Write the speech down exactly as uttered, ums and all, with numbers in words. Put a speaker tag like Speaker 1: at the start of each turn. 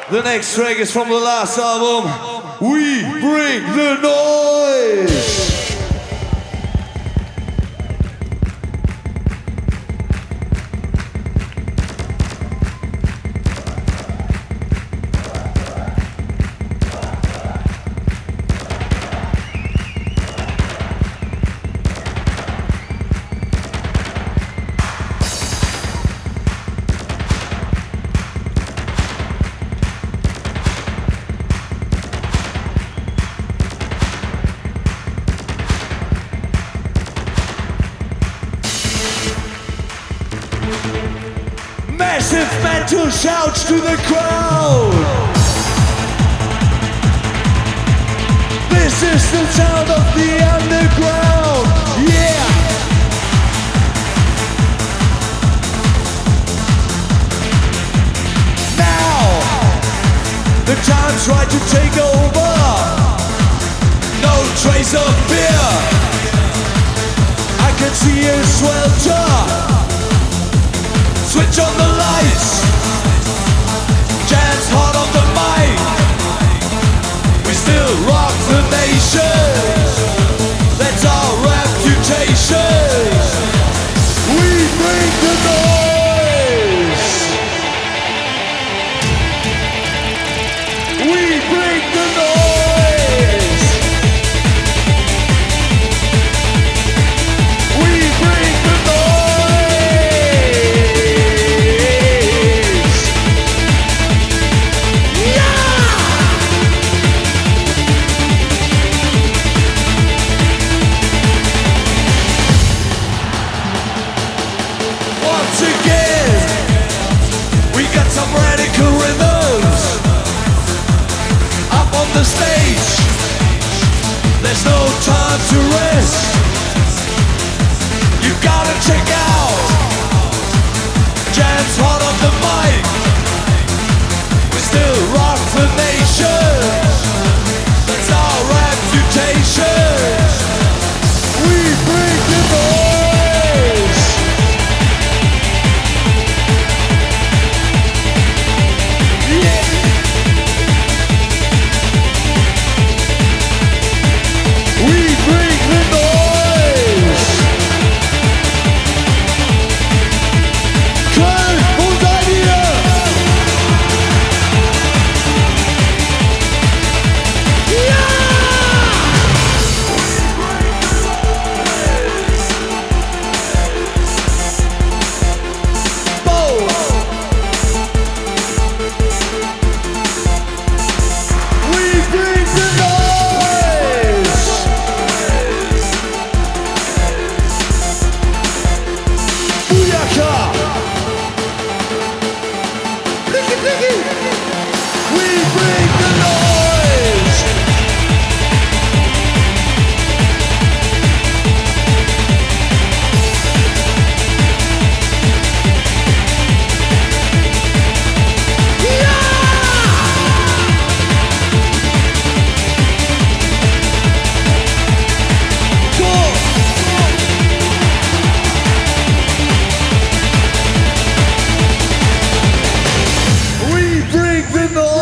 Speaker 1: The next track is from the last album, We Bring the Noise. Massive mental shouts to the crowd. This is the sound of the underground. Yeah. Now the time's right to take over. No trace of fear. I can see a swelter. Switch on the lights. Jams hot on the mic. We still rock the nation. That's our reputation. We bring the noise. We bring the noise. We bring the noise. Some radical rhythms up on the stage. There's no time to rest. You gotta check out. Jams hot on the mic. We still rock the nation. That's our reputation. We bring the noise. The noise.